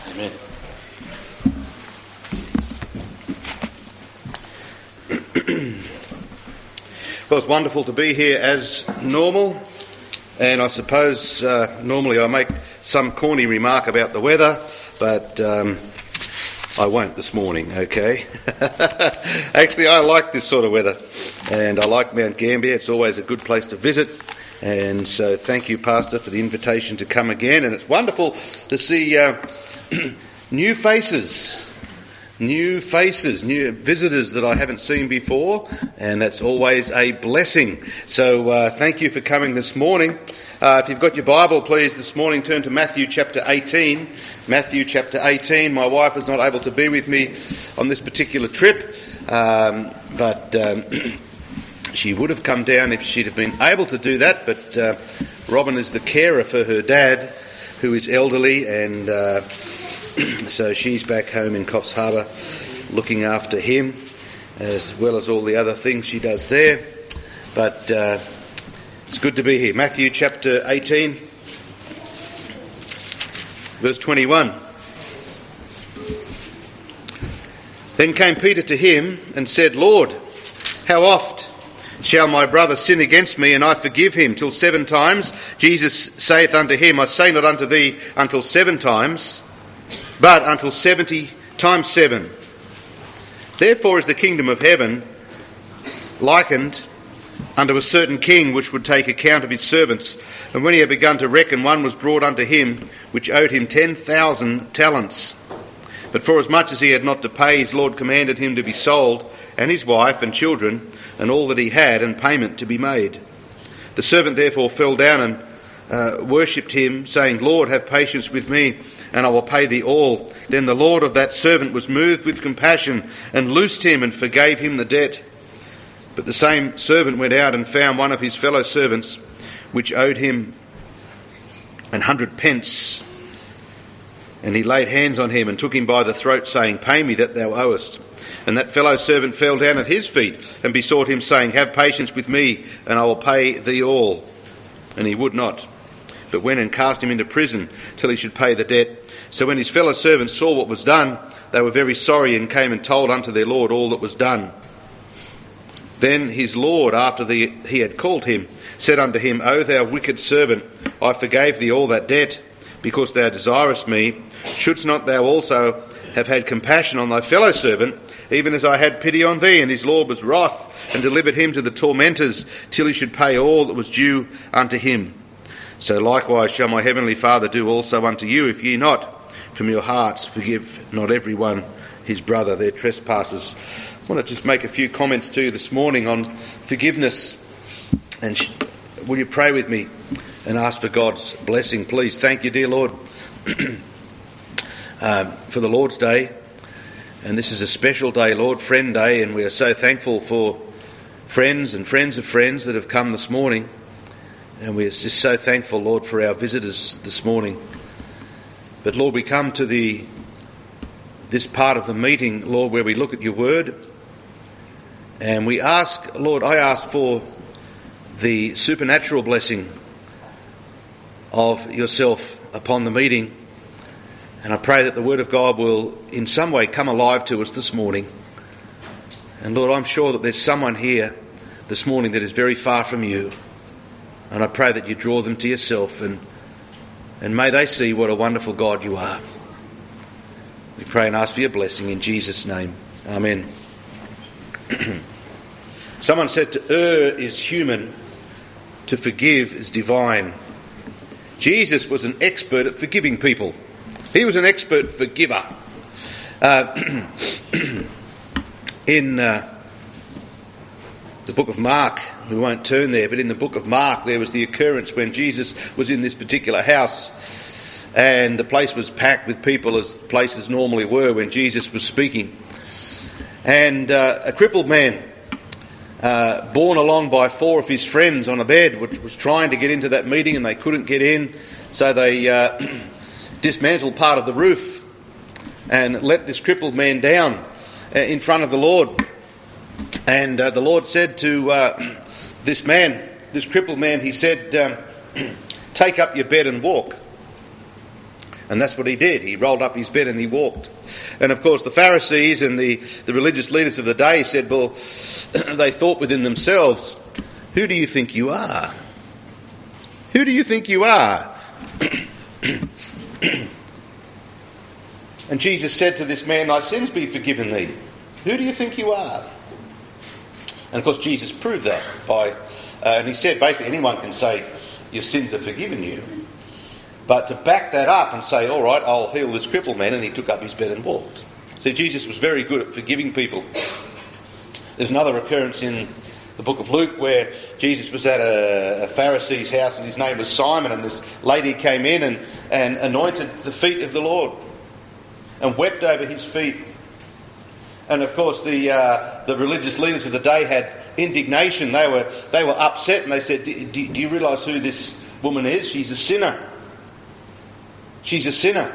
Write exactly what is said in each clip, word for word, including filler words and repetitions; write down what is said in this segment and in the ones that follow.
Amen. Well, it's wonderful to be here as normal, and I suppose uh, normally I make some corny remark about the weather, but um, I won't this morning, okay? Actually, I like this sort of weather, and I like Mount Gambier. It's always a good place to visit, and so thank you, Pastor, for the invitation to come again, and it's wonderful to see uh, new faces. New faces, new visitors that I haven't seen before, and that's always a blessing. So uh, thank you for coming this morning. Uh, if you've got your Bible, please, this morning turn to Matthew chapter eighteen. Matthew chapter eighteen. My wife is not able to be with me on this particular trip, um, but um, she would have come down if she'd have been able to do that, but uh, Robin is the carer for her dad, who is elderly, and uh, so she's back home in Coffs Harbour looking after him, as well as all the other things she does there. But uh, it's good to be here. Matthew chapter eighteen, verse twenty-one. Then came Peter to him and said, Lord, how oft shall my brother sin against me, and I forgive him? Till seven times? Jesus saith unto him, I say not unto thee until seven times, but until seventy times seven. Therefore is the kingdom of heaven likened unto a certain king which would take account of his servants. And when he had begun to reckon, one was brought unto him which owed him ten thousand talents. But forasmuch as he had not to pay, his Lord commanded him to be sold, and his wife and children, and all that he had, and payment to be made. The servant therefore fell down and uh, worshipped him, saying, Lord, have patience with me, and I will pay thee all. Then the Lord of that servant was moved with compassion, and loosed him, and forgave him the debt. But the same servant went out and found one of his fellow servants, which owed him an hundred pence. And he laid hands on him, and took him by the throat, saying, Pay me that thou owest. And that fellow servant fell down at his feet, and besought him, saying, Have patience with me, and I will pay thee all. And he would not, but went and cast him into prison till he should pay the debt. So when his fellow servants saw what was done, they were very sorry, and came and told unto their Lord all that was done. Then his Lord, after the, he had called him, said unto him, O thou wicked servant, I forgave thee all that debt, because thou desirest me. Shouldst not thou also have had compassion on thy fellow servant, even as I had pity on thee? And his Lord was wroth, and delivered him to the tormentors, till he should pay all that was due unto him. So likewise shall my heavenly Father do also unto you, if ye not from your hearts forgive not every one his brother their trespasses. I want to just make a few comments to you this morning on forgiveness. And sh- will you pray with me and ask for God's blessing, please? Thank you, dear Lord, um, for the Lord's Day. And this is a special day, Lord, Friend Day, and we are so thankful for friends and friends of friends that have come this morning. And we're just so thankful, Lord, for our visitors this morning. But Lord, we come to the this part of the meeting, Lord, where we look at your word. And we ask, Lord, I ask for the supernatural blessing of yourself upon the meeting. And I pray that the word of God will in some way come alive to us this morning. And Lord, I'm sure that there's someone here this morning that is very far from you. And I pray that you draw them to yourself, and and may they see what a wonderful God you are. We pray and ask for your blessing in Jesus' name. Amen. Someone said to err is human, to forgive is divine. Jesus was an expert at forgiving people. He was an expert forgiver. Uh, in uh, the book of Mark, we won't turn there, but in the book of Mark there was the occurrence when Jesus was in this particular house, and the place was packed with people, as places normally were when Jesus was speaking. And uh, a crippled man, uh, borne along by four of his friends on a bed, which was trying to get into that meeting, and they couldn't get in, so they uh, dismantled part of the roof and let this crippled man down in front of the Lord. And uh, the Lord said to uh, this man, this crippled man, he said, um, take up your bed and walk. And that's what he did. He rolled up his bed and he walked. And of course the Pharisees and the, the religious leaders of the day said, well, they thought within themselves, who do you think you are? Who do you think you are? And Jesus said to this man, thy sins be forgiven thee. Who do you think you are? And of course Jesus proved that by, uh, and he said basically anyone can say your sins are forgiven you. But to back that up and say, all right, I'll heal this crippled man, and he took up his bed and walked. See, Jesus was very good at forgiving people. There's another occurrence in the book of Luke where Jesus was at a, a Pharisee's house and his name was Simon, and this lady came in and, and anointed the feet of the Lord and wept over his feet. And of course the uh, the religious leaders of the day had indignation. They were they were upset, and they said, do, do, do you realise who this woman is? She's a sinner. She's a sinner.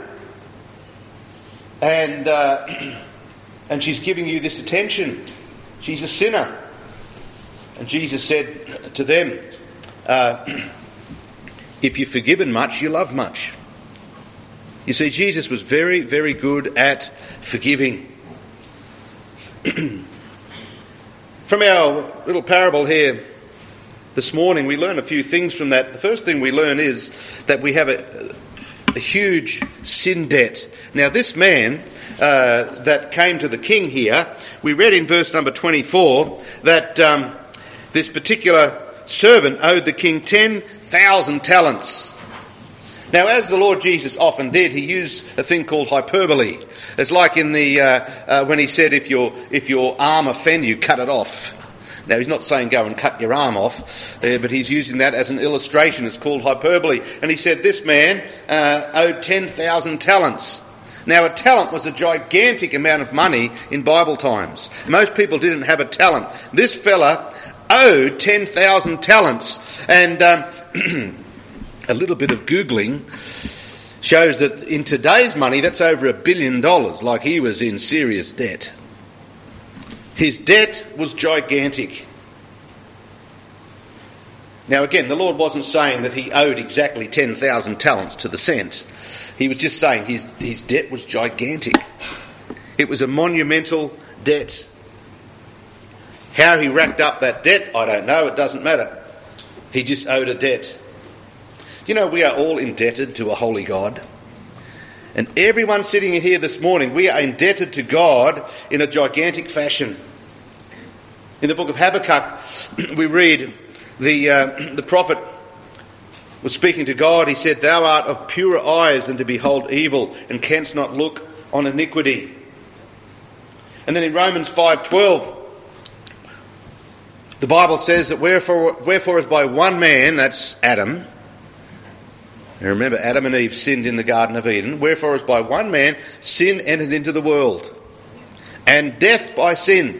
And uh, and she's giving you this attention. She's a sinner. And Jesus said to them, uh, if you're forgiven much, you love much. You see, Jesus was very, very good at forgiving. From our little parable here this morning, we learn a few things from that. The first thing we learn is that we have a, a huge sin debt. Now, this man uh, that came to the king here, we read in verse number twenty-four that um, this particular servant owed the king ten thousand talents. Now, as the Lord Jesus often did, he used a thing called hyperbole. It's like in the uh, uh, when he said, "If your if your arm offend you, cut it off." Now, he's not saying go and cut your arm off, uh, but he's using that as an illustration. It's called hyperbole. And he said this man uh, owed ten thousand talents. Now, a talent was a gigantic amount of money in Bible times. Most people didn't have a talent. This fella owed ten thousand talents, and um, a little bit of Googling shows that in today's money that's over a billion dollars, like he was in serious debt. His debt was gigantic. Now again, the Lord wasn't saying that he owed exactly ten thousand talents to the cent. He was just saying his, his debt was gigantic. It was a monumental debt. How he racked up that debt, I don't know, it doesn't matter. He just owed a debt. You know, we are all indebted to a holy God. And everyone sitting in here this morning, we are indebted to God in a gigantic fashion. In the book of Habakkuk, we read the uh, the prophet was speaking to God. He said, "Thou art of purer eyes than to behold evil, and canst not look on iniquity." And then in Romans five twelve, the Bible says that wherefore, wherefore is by one man, that's Adam. And remember, Adam and Eve sinned in the Garden of Eden. Wherefore is by one man sin entered into the world, and death by sin.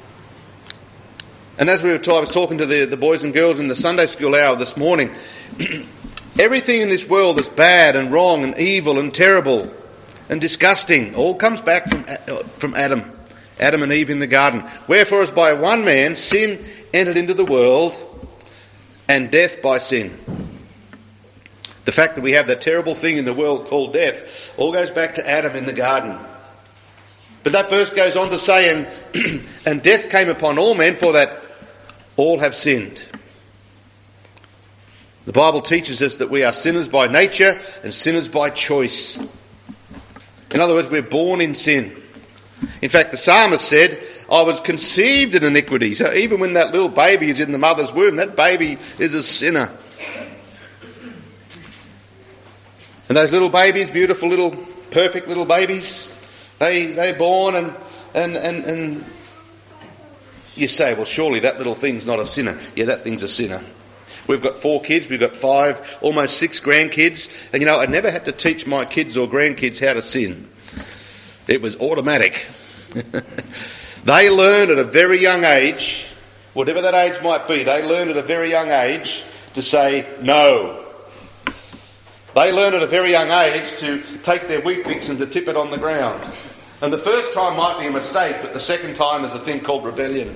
And as we were told, I was talking to the, the boys and girls in the Sunday school hour this morning, everything in this world that's bad and wrong and evil and terrible and disgusting all comes back from from Adam. Adam and Eve in the garden. Wherefore is by one man sin entered into the world, and death by sin. The fact that we have that terrible thing in the world called death all goes back to Adam in the garden. But that verse goes on to say, and, and death came upon all men, for that all have sinned. The Bible teaches us that we are sinners by nature and sinners by choice. In other words, we're born in sin. In fact, the psalmist said, I was conceived in iniquity. So even when that little baby is in the mother's womb, that baby is a sinner. And those little babies, beautiful little, perfect little babies, they, they're born and, and, and, and you say, well, surely that little thing's not a sinner. Yeah, that thing's a sinner. We've got four kids, we've got five, almost six grandkids. And you know, I never had to teach my kids or grandkids how to sin. It was automatic. They learn at a very young age, whatever that age might be, they learn at a very young age to say no. They learn at a very young age to take their wheat bix and to tip it on the ground. And the first time might be a mistake, but the second time is a thing called rebellion.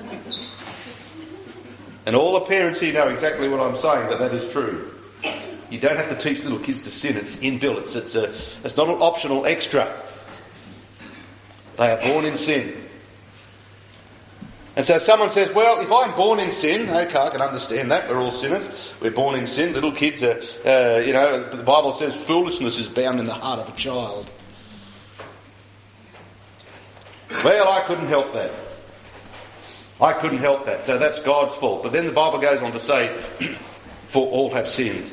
And all the parents here know exactly what I'm saying, that that is true. You don't have to teach little kids to sin. It's inbuilt. It's, it's, a, it's not an optional extra. They are born in sin. And so someone says, well, if I'm born in sin, okay, I can understand that. We're all sinners. We're born in sin. Little kids are, uh, you know, the Bible says foolishness is bound in the heart of a child. Well, I couldn't help that. I couldn't help that. So that's God's fault. But then the Bible goes on to say, for all have sinned.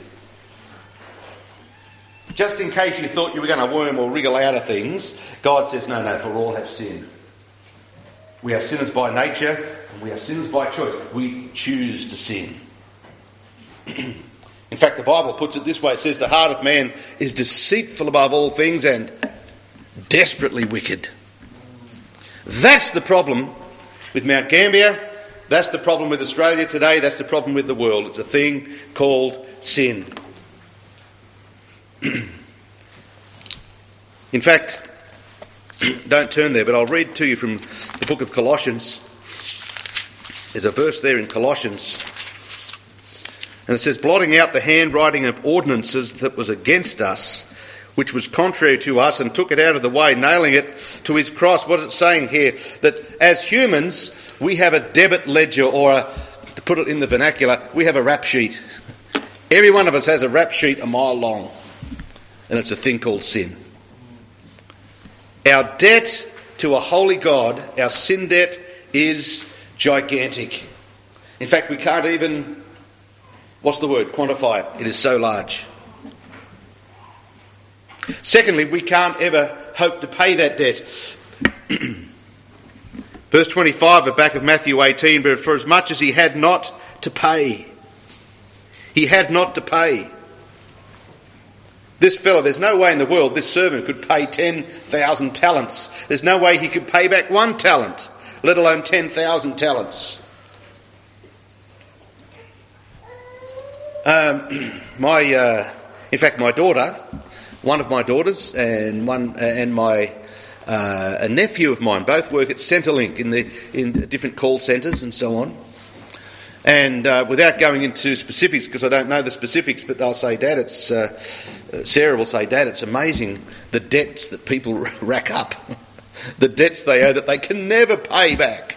Just in case you thought you were going to worm or wriggle out of things, God says, no, no, for all have sinned. We are sinners by nature, and we are sinners by choice. We choose to sin. In fact, the Bible puts it this way. It says the heart of man is deceitful above all things and desperately wicked. That's the problem with Mount Gambier. That's the problem with Australia today. That's the problem with the world. It's a thing called sin. In fact, don't turn there, but I'll read to you from the book of Colossians. There's a verse there in Colossians. And it says, blotting out the handwriting of ordinances that was against us, which was contrary to us, and took it out of the way, nailing it to his cross. What is it saying here? That as humans, we have a debit ledger, or a, to put it in the vernacular, we have a rap sheet. Every one of us has a rap sheet a mile long. And it's a thing called sin. Our debt to a holy God, our sin debt, is gigantic. In fact, we can't even, what's the word, quantify it. It is so large. Secondly, we can't ever hope to pay that debt. Verse twenty-five, at the back of Matthew eighteen, but for as much as he had not to pay, he had not to pay. This fellow, there's no way in the world this servant could pay ten thousand talents. There's no way he could pay back one talent, let alone ten thousand talents. Um, my, uh, in fact, my daughter, one of my daughters, and one uh, and my uh, a nephew of mine, both work at Centrelink in the in different call centres and so on. And uh, without going into specifics, because I don't know the specifics, but they'll say, Dad, it's uh, Sarah will say, Dad, it's amazing the debts that people rack up, the debts they owe that they can never pay back.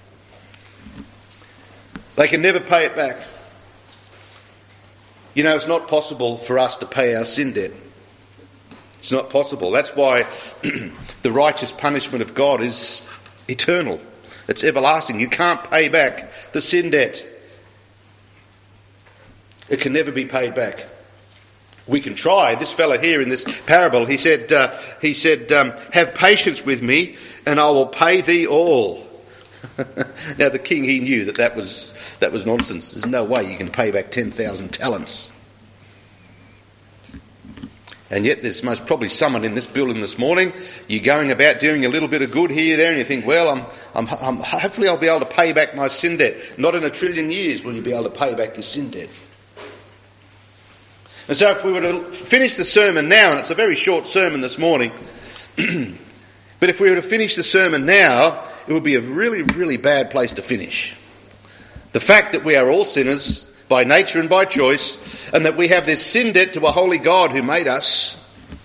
They can never pay it back. You know, it's not possible for us to pay our sin debt. It's not possible. That's why the righteous punishment of God is eternal. It's everlasting. You can't pay back the sin debt. It can never be paid back. We can try. This fella here in this parable, he said, uh, he said, um, have patience with me and I will pay thee all. Now the king, he knew that that was, that was nonsense. There's no way you can pay back ten thousand talents. And yet there's most probably someone in this building this morning, you're going about doing a little bit of good here, there, and you think, well, I'm, I'm, I'm, hopefully I'll be able to pay back my sin debt. Not in a trillion years will you be able to pay back your sin debt. And so if we were to finish the sermon now, and it's a very short sermon this morning, but if we were to finish the sermon now, it would be a really, really bad place to finish. The fact that we are all sinners by nature and by choice, and that we have this sin debt to a holy God who made us.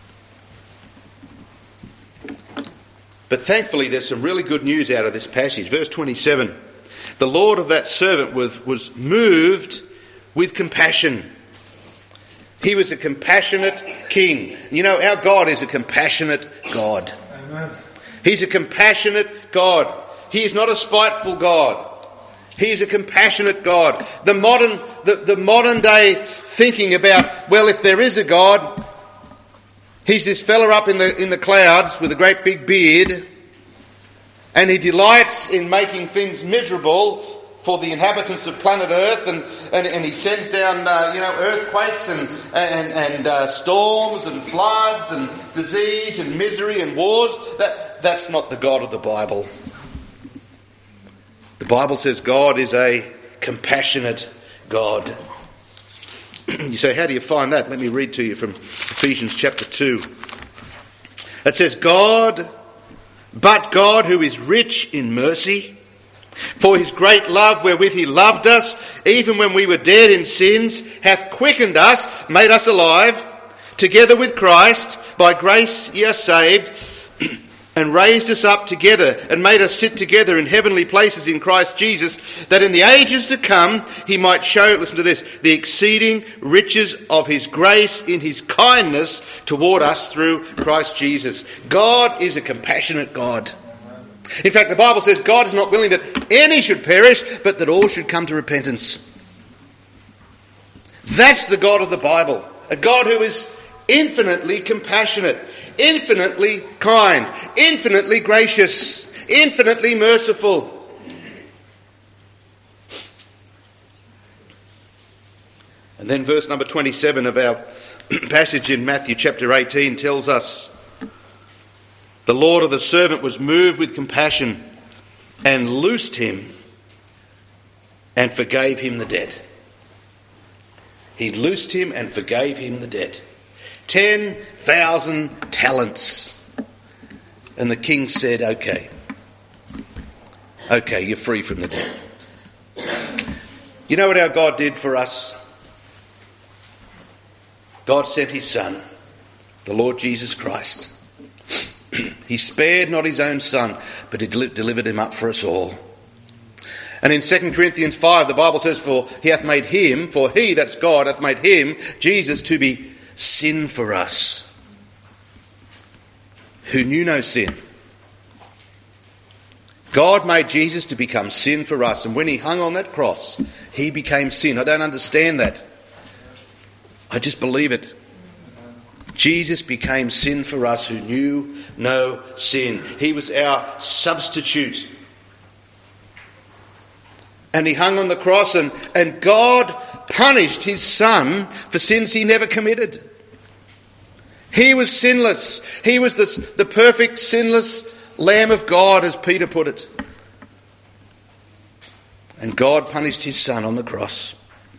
But thankfully there's some really good news out of this passage. Verse twenty-seven. The Lord of that servant was, was moved with compassion. He was a compassionate king. You know, our God is a compassionate God. Amen. He's a compassionate God. He is not a spiteful God. He is a compassionate God. The modern, the, the modern day thinking about, well, if there is a God, he's this fella up in the in the clouds with a great big beard, and he delights in making things miserable for the inhabitants of planet Earth, and, and, and he sends down uh, you know earthquakes and and, and uh, storms and floods and disease and misery and wars. That that's not the God of the Bible. The Bible says God is a compassionate God. You say, how do you find that? Let me read to you from Ephesians chapter two. It says, God, but God who is rich in mercy, For his great love wherewith he loved us, even when we were dead in sins, hath quickened us, made us alive, together with Christ. By grace ye are saved, and raised us up together, and made us sit together in heavenly places in Christ Jesus, that in the ages to come he might show, listen to this, the exceeding riches of his grace in his kindness toward us through Christ Jesus. God is a compassionate God. In fact, the Bible says God is not willing that any should perish, but that all should come to repentance. That's the God of the Bible. A God who is infinitely compassionate, infinitely kind, infinitely gracious, infinitely merciful. And then verse number twenty-seven of our passage in Matthew chapter eighteen tells us, the Lord of the servant was moved with compassion and loosed him and forgave him the debt. He loosed him and forgave him the debt. Ten thousand talents. And the king said, okay, okay, you're free from the debt. You know what our God did for us? God sent his Son, the Lord Jesus Christ. He spared not his own Son, but he delivered him up for us all. And in Second Corinthians five, the Bible says, for he hath made him, for he, that's God, hath made him, Jesus, to be sin for us, who knew no sin. God made Jesus to become sin for us. And when he hung on that cross, he became sin. I don't understand that. I just believe it. Jesus became sin for us who knew no sin. He was our substitute. And he hung on the cross, and, and God punished his Son for sins he never committed. He was sinless. He was the, the perfect sinless Lamb of God, as Peter put it. And God punished his Son on the cross.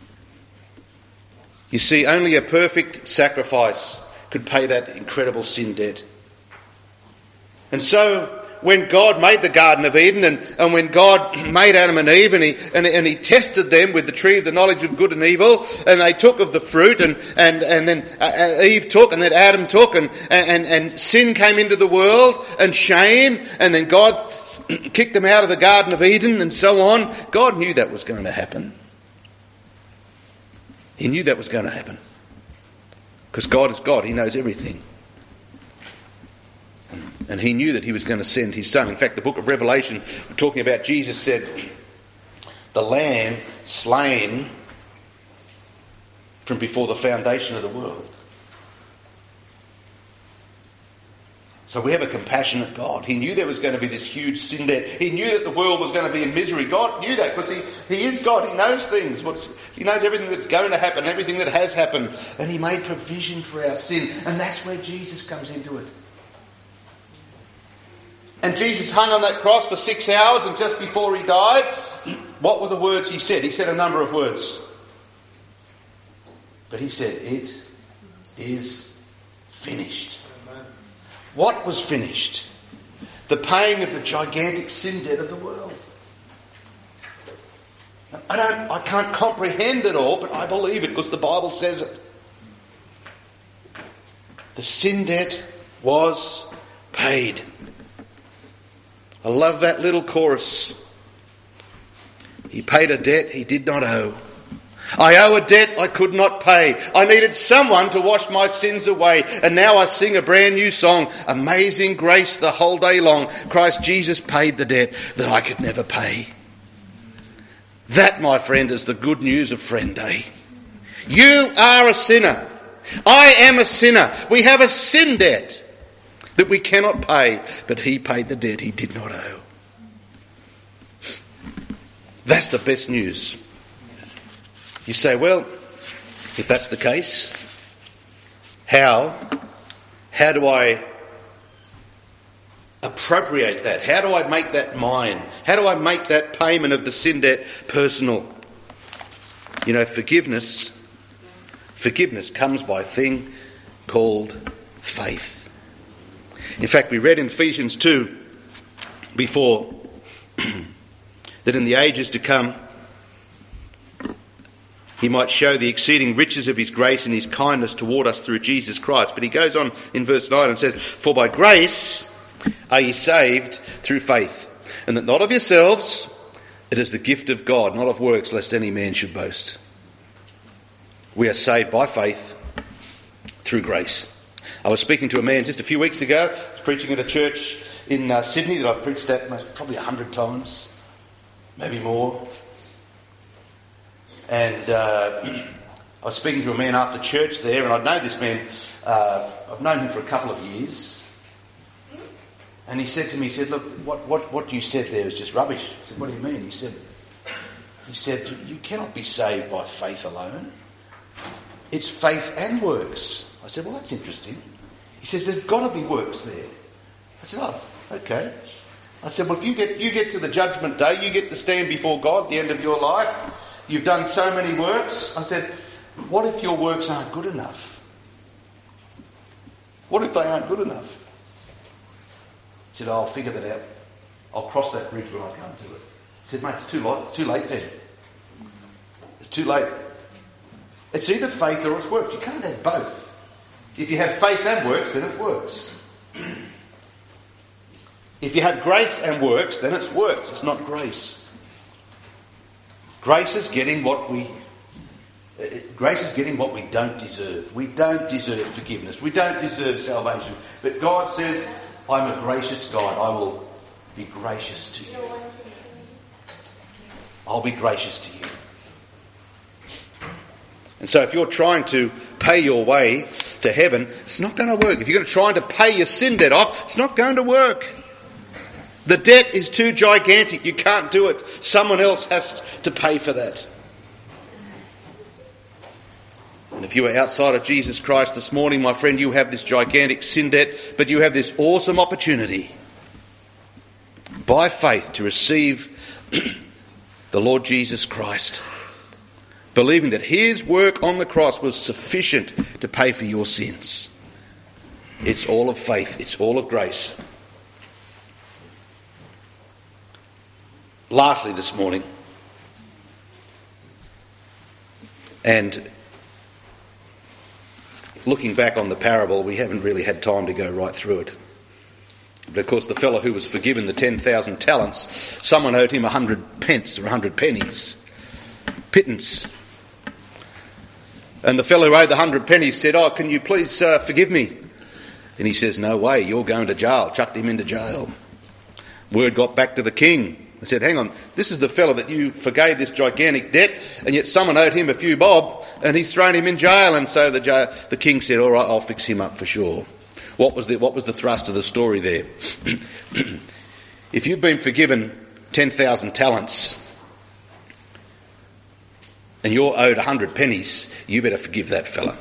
You see, only a perfect sacrifice could pay that incredible sin debt. And so, when God made the Garden of Eden, and, and when God made Adam and Eve, and he, and, and he tested them with the tree of the knowledge of good and evil, and they took of the fruit, and, and, and then Eve took, and then Adam took, and, and, and sin came into the world, and shame, and then God kicked them out of the Garden of Eden, and so on. God knew that was going to happen. He knew that was going to happen. Because God is God, he knows everything. And he knew that he was going to send his Son. In fact, the book of Revelation, talking about Jesus, said, the Lamb slain from before the foundation of the world. So we have a compassionate God. He knew there was going to be this huge sin debt. He knew that the world was going to be in misery. God knew that because he, he is God. He knows things. What's, he knows everything that's going to happen, everything that has happened. And he made provision for our sin. And that's where Jesus comes into it. And Jesus hung on that cross for six hours, and just before he died, what were the words he said? He said a number of words. But he said, it is finished. What was finished? The paying of the gigantic sin debt of the world. I don't, I can't comprehend it all, but I believe it because the Bible says it. The sin debt was paid. I love that little chorus. He paid a debt he did not owe. I owe a debt I could not pay. I needed someone to wash my sins away. And now I sing a brand new song. Amazing grace the whole day long. Christ Jesus paid the debt that I could never pay. That, my friend, is the good news of Friend Day. You are a sinner. I am a sinner. We have a sin debt that we cannot pay. But he paid the debt he did not owe. That's the best news. You say, well, if that's the case, how, how do I appropriate that? How do I make that mine? How do I make that payment of the sin debt personal? You know, forgiveness, forgiveness comes by a thing called faith. In fact, we read in Ephesians two before that in the ages to come he might show the exceeding riches of his grace and his kindness toward us through Jesus Christ. But he goes on in verse nine and says, for by grace are ye saved through faith, and that not of yourselves, it is the gift of God, not of works, lest any man should boast. We are saved by faith through grace. I was speaking to a man just a few weeks ago. I was preaching at a church in uh, Sydney that I've preached at most, probably a hundred times, maybe more. And uh, I was speaking to a man after church there, and I'd known this man, uh, I've known him for a couple of years. And he said to me, he said, look, what, what, what you said there is just rubbish. I said, what do you mean? He said, he said, you cannot be saved by faith alone. It's faith and works. I said, well, that's interesting. He says, there's got to be works there. I said, oh, okay. I said, well, if you get, you get to the judgment day, you get to stand before God at the end of your life. You've done so many works. I said, what if your works aren't good enough? What if they aren't good enough? He said, oh, I'll figure that out. I'll cross that bridge when I come to it. He said, mate, it's too late. It's too late then. It's too late. It's either faith or it's works. You can't have both. If you have faith and works, then it's works. If you have grace and works, then it's works. It's not grace. Grace is getting what we uh, grace is getting what we don't deserve. We don't deserve forgiveness. We don't deserve salvation. But God says, I'm a gracious God. I will be gracious to you. I'll be gracious to you. And so if you're trying to pay your way to heaven, it's not going to work. If you're going to try to pay your sin debt off, it's not going to work. The debt is too gigantic. You can't do it. Someone else has to pay for that. And if you are outside of Jesus Christ this morning, my friend, you have this gigantic sin debt, but you have this awesome opportunity by faith to receive the Lord Jesus Christ, believing that his work on the cross was sufficient to pay for your sins. It's all of faith. It's all of grace. Lastly this morning, and looking back on the parable, we haven't really had time to go right through it. But of course the fellow who was forgiven the ten thousand talents, someone owed him a hundred pence or a hundred pennies. Pittance. And the fellow who owed the hundred pennies said, oh, can you please uh, forgive me? And he says, no way, you're going to jail. Chucked him into jail. Word got back to the king. They said, hang on, this is the fellow that you forgave this gigantic debt, and yet someone owed him a few bob, and he's thrown him in jail. And so the, jail, the king said, all right, I'll fix him up for sure. What was the, what was the thrust of the story there? If you've been forgiven ten thousand talents, and you're owed a hundred pennies, you better forgive that fella.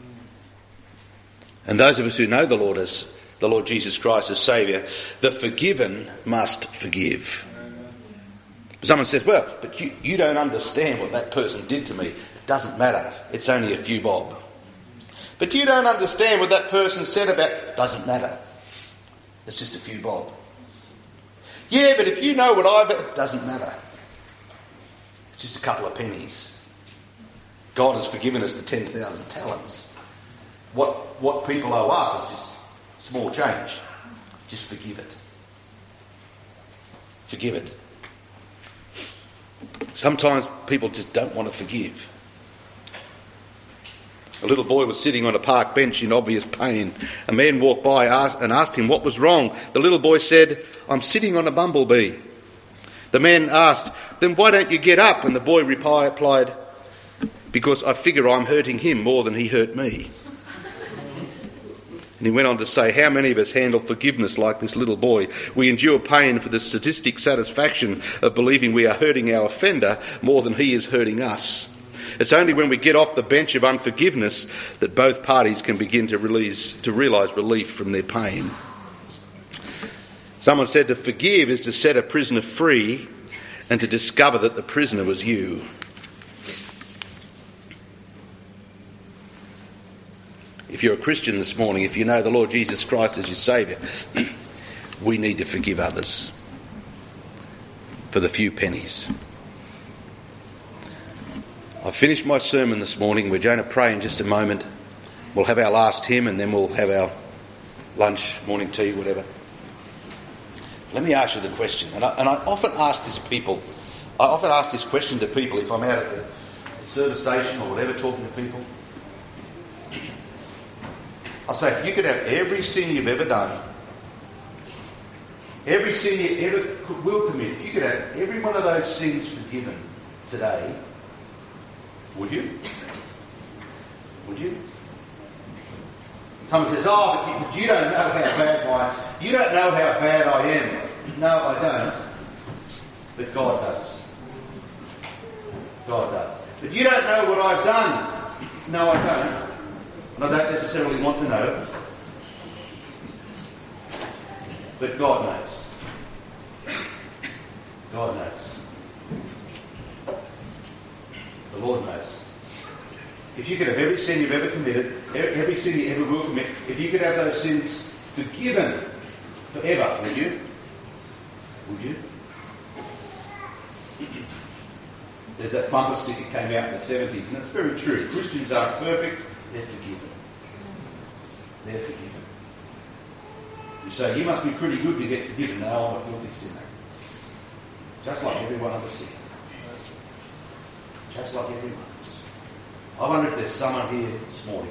And those of us who know the Lord as the Lord Jesus Christ as Saviour, the forgiven must forgive. Someone says, well, but you, you don't understand what that person did to me. It doesn't matter. It's only a few bob. But you don't understand what that person said about... It doesn't matter. It's just a few bob. Yeah, but if you know what I've... It doesn't matter. It's just a couple of pennies. God has forgiven us the ten thousand talents. What, what people owe us is just small change. Just forgive it. Forgive it. Sometimes people just don't want to forgive. A little boy was sitting on a park bench in obvious pain. A man walked by and asked him what was wrong. The little boy said, I'm sitting on a bumblebee. The man asked, then why don't you get up? And the boy replied, because I figure I'm hurting him more than he hurt me. And he went on to say, how many of us handle forgiveness like this little boy? We endure pain for the sadistic satisfaction of believing we are hurting our offender more than he is hurting us. It's only when we get off the bench of unforgiveness that both parties can begin to release, to realise relief from their pain. Someone said to forgive is to set a prisoner free and to discover that the prisoner was you. If you're a Christian this morning, if you know the Lord Jesus Christ as your Saviour, we need to forgive others. for the few pennies. I've finished my sermon this morning. We're going to pray in just a moment. We'll have our last hymn and then we'll have our lunch, morning tea, whatever. Let me ask you the question, and I, and I often ask this people, I often ask this question to people if I'm out at the service station or whatever talking to people. I'll say, if you could have every sin you've ever done, every sin you ever could, will commit, if you could have every one of those sins forgiven today, would you? Would you? Someone says, oh, but you, but you don't know how bad my, you don't know how bad I am. No, I don't. But God does. God does. But you don't know what I've done. No, I don't. And I don't necessarily want to know. But God knows. God knows. The Lord knows. If you could have every sin you've ever committed, every sin you ever will commit, if you could have those sins forgiven forever, would you? Would you? There's that bumper sticker came out in the seventies, and it's very true. Christians aren't perfect, they're forgiven. They're forgiven. You say, you must be pretty good to get forgiven. No, I'm a filthy sinner. Just like everyone else here. Just like everyone else. I wonder if there's someone here this morning,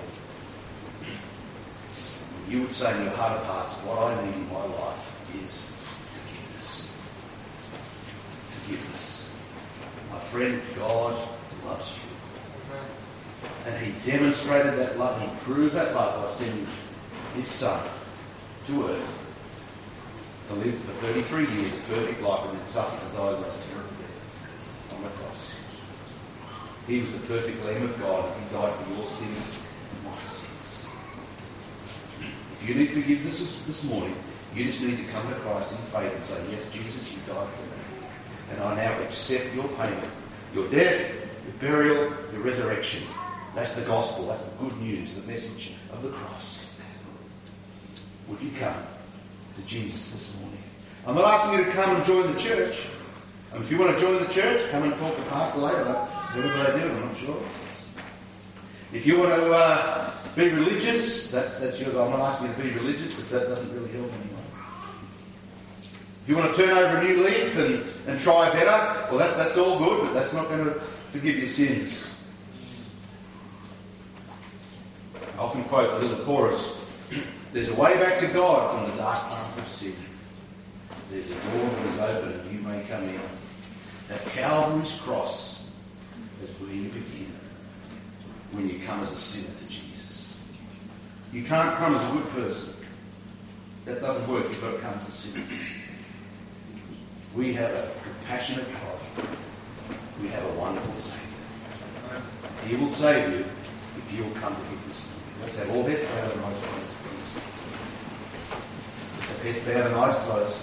you would say in your heart of hearts, what I need in my life is forgiveness. Forgiveness. My friend, God loves you. And he demonstrated that love, he proved that love by sending his son to earth to live for thirty-three years a perfect life and then suffer to die those terrible death on the cross. He was the perfect Lamb of God. He died for your sins and my sins. If you need forgiveness this, this morning, you just need to come to Christ in faith and say, yes, Jesus, you died for me. And I now accept your payment, your death, your burial, your resurrection. That's the gospel. That's the good news, the message of the cross. Would you come to Jesus this morning? I'm not asking you to come and join the church. And if you want to join the church, come and talk to Pastor later. Whatever they do, I'm not sure. If you want to uh, be religious, that's that's your. I'm not asking you to be religious, because that doesn't really help anyone. If you want to turn over a new leaf and, and try better, well, that's that's all good, but that's not going to forgive your sins. I often quote a little chorus. There's a way back to God from the dark paths of sin. There's a door that is open and you may come in. At Calvary's cross is where you begin when you come as a sinner to Jesus. You can't come as a good person. That doesn't work. You've got to come as a sinner. We have a compassionate God. We have a wonderful Saviour. He will save you if you will come to Him this morning. Let's have all heads bowed and eyes closed. Let's have heads bowed and eyes closed.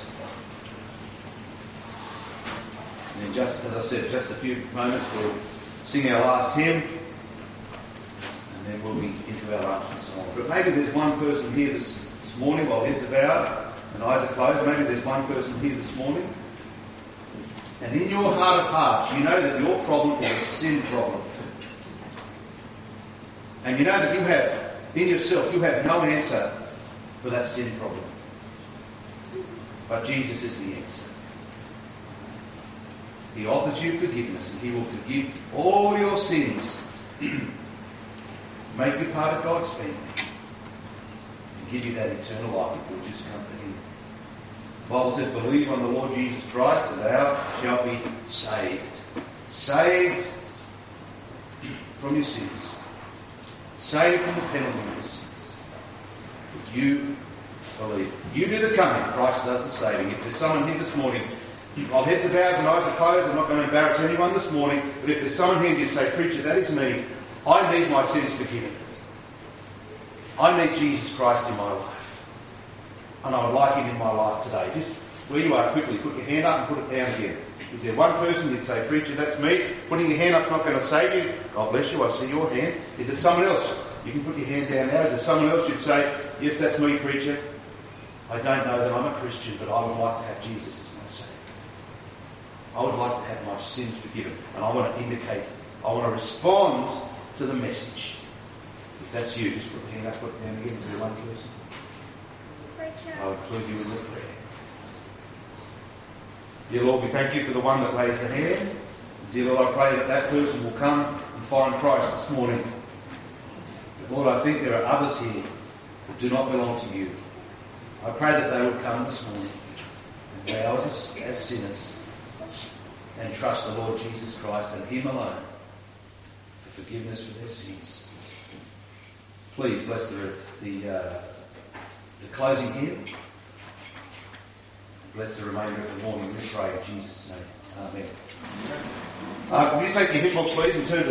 And then just, as I said, just a few moments we'll sing our last hymn and then we'll be into our lunch and so on. But maybe there's one person here this, this morning while heads are bowed and eyes are closed. Maybe there's one person here this morning. And in your heart of hearts, you know that your problem is a sin problem. And you know that you have, in yourself, you have no answer for that sin problem. But Jesus is the answer. He offers you forgiveness and He will forgive all your sins. Make you part of God's family. And give you that eternal life if you'll just come to Him. The Bible says, believe on the Lord Jesus Christ and thou shalt be saved. Saved from your sins. Saved from the penalty of your sins. If you believe. You do the coming, Christ does the saving. If there's someone here this morning, while heads are bowed and eyes are closed, I'm not going to embarrass anyone this morning, but if there's someone here and you say, preacher, that is me, I need my sins forgiven. I need Jesus Christ in my life. And I would like Him in my life today. Just where you are, quickly, put your hand up and put it down again. Is there one person you'd say, preacher, that's me? Putting your hand up is not going to save you. God bless you, I see your hand. Is there someone else? You can put your hand down now. Is there someone else you'd say, yes, that's me, preacher? I don't know that I'm a Christian, but I would like to have Jesus as my Saviour. I would like to have my sins forgiven. And I want to indicate, I want to respond to the message. If that's you, just put the hand up, put it down again. Is there one person? I'll include you in the prayer. Dear Lord, we thank you for the one that raised the hand. Dear Lord, I pray that that person will come and find Christ this morning. But Lord, I think there are others here that do not belong to you. I pray that they would come this morning and bow as, as sinners and trust the Lord Jesus Christ and Him alone for forgiveness for their sins. Please bless the the, uh, the closing hymn. Bless the remainder of the morning. We pray in Jesus' name. Amen. Uh, will you take your hymn book, please, and turn to